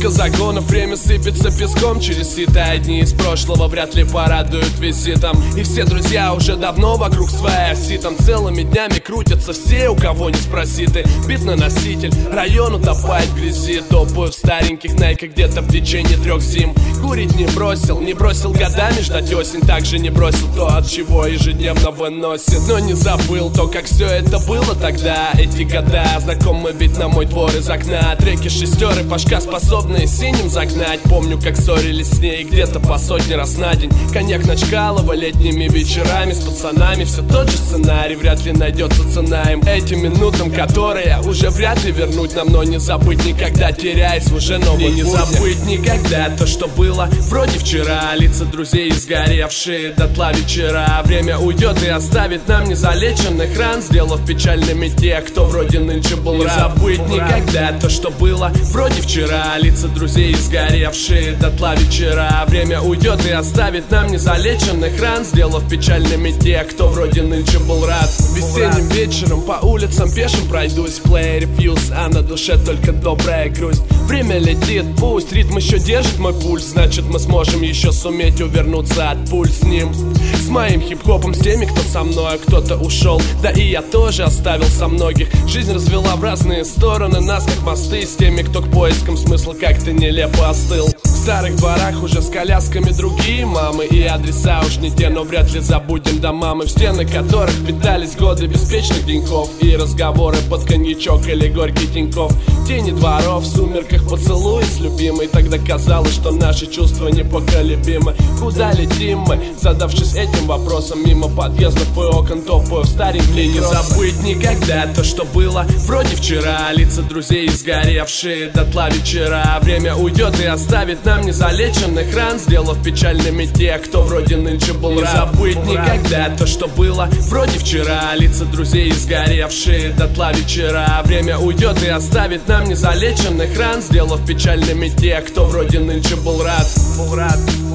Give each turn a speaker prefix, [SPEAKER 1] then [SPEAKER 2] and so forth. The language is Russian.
[SPEAKER 1] Столько загонов, время сыпется песком через сито. Одни из прошлого вряд ли порадуют визитом. И все друзья уже давно вокруг своей оси. Там целыми днями крутятся все, у кого не спроси ты. Бит на носитель, район утопает в грязи. Топаю в стареньких найках где-то в течение 3 зим. Курить не бросил годами ждать осень. Также не бросил то, от чего ежедневно выносит. Но не забыл то, как все это было тогда. Эти года знакомы ведь на мой двор из окна. Треки шестеры, Пашка, способные синим загнать. Помню, как ссорились с ней где-то по 100 раз на день. Коньяк на Чкалова летними вечерами с пацанами. Все тот же сценарий, вряд ли найдется цена им. Этим минутам, которые уже вряд ли вернуть нам. Но не забыть никогда, теряясь в уже новых. И не забыть никогда то, что было вроде вчера. Лица друзей изгоревшие дотла вечера. Время уйдет и оставит нам незалеченных ран, сделав печальными тех, кто вроде нынче был рад. Не забыть никогда то, что было вроде вчера. Лица друзей изгоревшие дотла вечера. Время уйдет и оставит нам незалеченных ран, сделав печальными тех, кто вроде нынче был рад. Весенним вечером по улицам пешим пройдусь. Play refuse, а на душе только добрая грусть. Время летит, пусть ритм еще держит мой пульс. Значит, мы сможем еще суметь увернуться от пуль с ним. С моим хип-хопом, с теми, кто со мной, кто-то ушел. Да и я тоже оставил со многих. Жизнь развела в разные стороны нас, как мосты. С теми, кто к поискам смысла как-то нелепо остыл. В старых дворах уже с колясками другие мамы. И адреса уж не те, но вряд ли забудем дома мы, в стены которых питались годы беспечных деньков. И разговоры под коньячок или горький Тиньков. Тени дворов, в сумерках поцелуи с любимой. Тогда казалось, что наши чувства непоколебимы. Куда летим мы, задавшись этим вопросом? Мимо подъездов и окон топаю в старенькие. И не забыть никогда то, что было вроде вчера. Лица друзей изгоревшие дотла вечера. Время уйдет и оставит нам незалеченных ран, сделав печальными тех, кто вроде нынче был рад. Не забыть никогда то, что было вроде вчера. Лица друзей изгоревшие дотла вечера. Время уйдет и оставит нам незалеченных ран, сделав печальными тех, кто вроде нынче был рад.